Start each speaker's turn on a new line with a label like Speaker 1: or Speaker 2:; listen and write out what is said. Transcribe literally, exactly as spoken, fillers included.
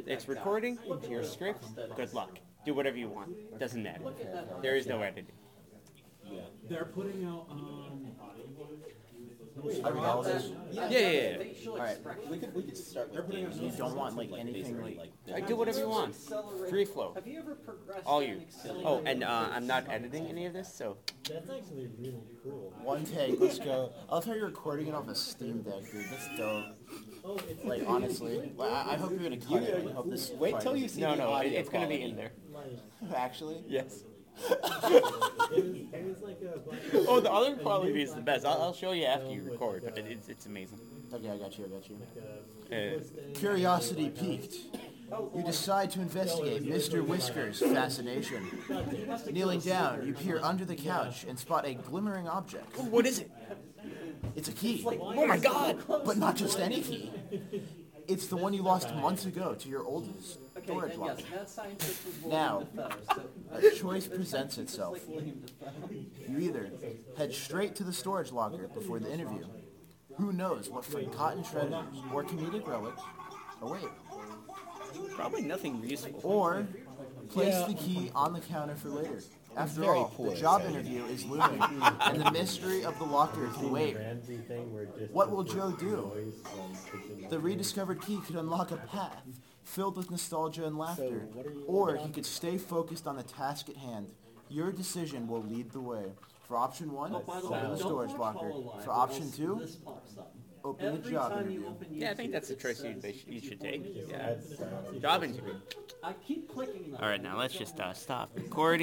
Speaker 1: it's recording your script. Good luck. Do whatever you want. Doesn't matter. There is no editing.
Speaker 2: They're putting out. Um,
Speaker 3: I read all this.
Speaker 1: Yeah, yeah, yeah.
Speaker 3: All right, we could we could start with games. You don't want like anything like.
Speaker 1: I do whatever you want. Free flow.
Speaker 4: Have you ever progressed
Speaker 1: All
Speaker 4: in
Speaker 1: you.
Speaker 4: excelling
Speaker 1: Oh,
Speaker 4: in
Speaker 1: and uh, I'm not editing any of this, so.
Speaker 5: That's actually really cool.
Speaker 3: One take, let's go. I'll tell you're recording it off a Steam Deck, dude. That's dope.
Speaker 5: Oh, it's
Speaker 3: Like honestly, like, I, I hope you're gonna cut it. I hope this.
Speaker 6: Wait till you see
Speaker 1: No,
Speaker 6: the
Speaker 1: no, it,
Speaker 6: audio
Speaker 1: it's gonna be
Speaker 6: quality.
Speaker 1: in there.
Speaker 5: like
Speaker 3: Actually.
Speaker 1: Yes.
Speaker 5: it was, it was like a black
Speaker 1: Oh, the other quality is the best. I'll, I'll show you after you record, but it, it's it's amazing.
Speaker 3: Okay, I got you. I got you.
Speaker 1: Uh,
Speaker 3: Curiosity piqued. You decide to investigate Mister Whisker's fascination. Kneeling down, you peer under the couch and spot a glimmering object.
Speaker 1: what is it?
Speaker 3: It's a key,
Speaker 1: Oh my God!
Speaker 3: but not just any key. It's the one you lost months ago to your old
Speaker 4: Okay,
Speaker 3: storage
Speaker 4: and
Speaker 3: locker.
Speaker 4: yes, that scientist was born
Speaker 3: Now,
Speaker 4: in the feathers, so
Speaker 3: A choice presents itself.
Speaker 4: claim to them.
Speaker 3: You either head straight to the storage locker before the interview. Who knows what forgotten treasures or comedic relics await.
Speaker 1: Probably nothing useful.
Speaker 3: Or place
Speaker 6: Yeah.
Speaker 3: the key on the counter for later. After
Speaker 6: Very
Speaker 3: all, the
Speaker 6: poor
Speaker 3: job
Speaker 6: strategy.
Speaker 3: interview is looming, and the mystery of the locker can wait.
Speaker 5: Ramsey thing where just
Speaker 3: What will Joe do?
Speaker 5: noise from kitchen.
Speaker 3: The rediscovered key could unlock a path filled with nostalgia and laughter,
Speaker 6: what are you
Speaker 3: or
Speaker 6: working
Speaker 3: he
Speaker 6: on?
Speaker 3: could stay focused on the task at hand. Your decision will lead the way. For option one,
Speaker 4: Oh, by the way,
Speaker 3: open the
Speaker 4: don't
Speaker 3: storage
Speaker 4: watch
Speaker 3: locker.
Speaker 4: Hololive,
Speaker 3: For
Speaker 4: or
Speaker 3: option
Speaker 4: else
Speaker 3: two,
Speaker 4: this pops up.
Speaker 3: open the
Speaker 4: Every
Speaker 3: job
Speaker 4: time you
Speaker 3: interview.
Speaker 4: open
Speaker 1: Yeah, I think
Speaker 4: YouTube,
Speaker 1: that's the
Speaker 4: it
Speaker 1: choice you,
Speaker 4: says
Speaker 1: they sh- you should take.
Speaker 4: choose.
Speaker 1: Yeah.
Speaker 5: That's-
Speaker 1: Job interview.
Speaker 4: I keep clicking that.
Speaker 1: All right, now let's just uh, stop recording.